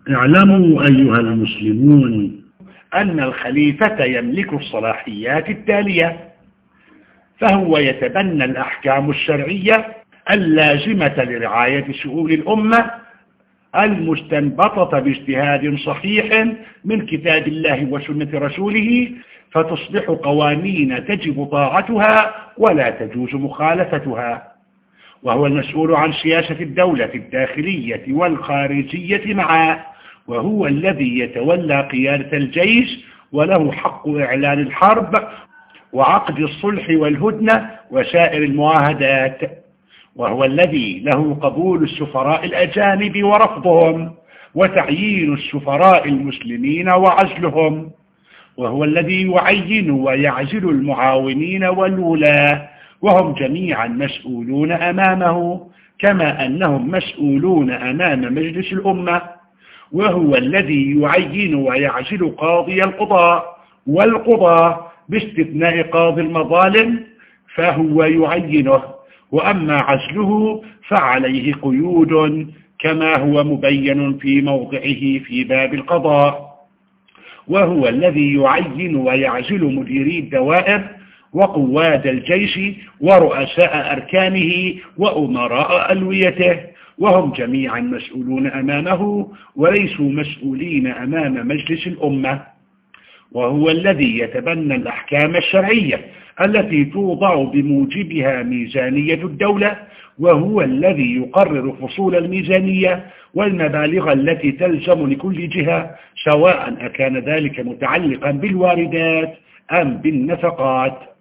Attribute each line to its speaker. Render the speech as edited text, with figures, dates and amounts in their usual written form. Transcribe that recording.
Speaker 1: اعلموا أيها المسلمون أن الخليفة يملك الصلاحيات التالية: فهو يتبنى الأحكام الشرعية اللازمة لرعاية شؤون الأمة المستنبطة باجتهاد صحيح من كتاب الله وسنة رسوله، فتصبح قوانين تجب طاعتها ولا تجوز مخالفتها. وهو المسؤول عن سياسة الدولة الداخلية والخارجية معا، وهو الذي يتولى قيادة الجيش، وله حق إعلان الحرب وعقد الصلح والهدنة وسائر المعاهدات. وهو الذي له قبول السفراء الأجانب ورفضهم، وتعيين السفراء المسلمين وعزلهم. وهو الذي يعين ويعزل المعاونين والولاة، وهم جميعا مسؤولون أمامه، كما أنهم مسؤولون أمام مجلس الأمة. وهو الذي يعين ويعزل قاضي القضاء والقضاة باستثناء قاضي المظالم فهو يعينه، وأما عزله فعليه قيود كما هو مبين في موضعه في باب القضاء. وهو الذي يعين ويعزل مديري الدوائر وقواد الجيش ورؤساء أركانه وأمراء ألويته، وهم جميعا مسؤولون أمامه وليسوا مسؤولين أمام مجلس الأمة. وهو الذي يتبنى الأحكام الشرعية التي توضع بموجبها ميزانية الدولة، وهو الذي يقرر فصول الميزانية والمبالغ التي تلزم لكل جهة، سواء أكان ذلك متعلقا بالواردات أم بالنفقات.